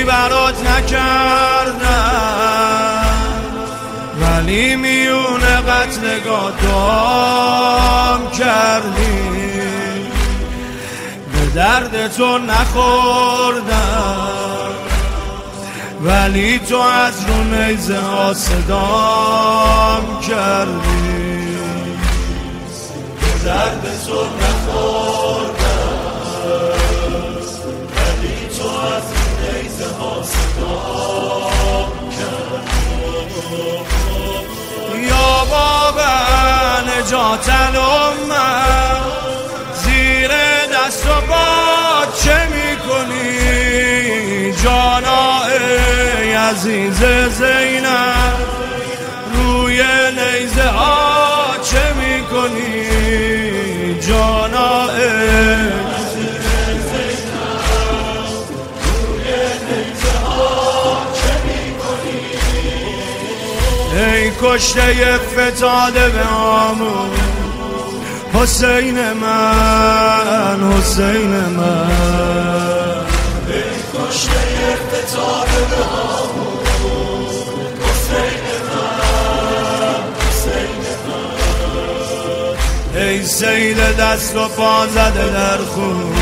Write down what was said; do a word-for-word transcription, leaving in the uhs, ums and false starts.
دوستی برات نکردم، ولی میونه قتلگاه دام کردی. به درد تو نخوردم، ولی تو از رو نیزه ها صدام کردی. به درد تو نخوردم، ولی تو از رو نیزه ها صدام کردی. یا بابا نجات الامه، زیر دست و پا چه میکنی؟ جانا ای عزیز زینب، روی نیزه ها چه میکنی؟ جانا ای عزیز زینب، روی نیزه ها چه میکنی؟ ای کشته فتاده به آمون، حسین من، حسین من. ای کشته فتاده به آمون، حسین من، حسین من. ای سید دست و پا زده در خون،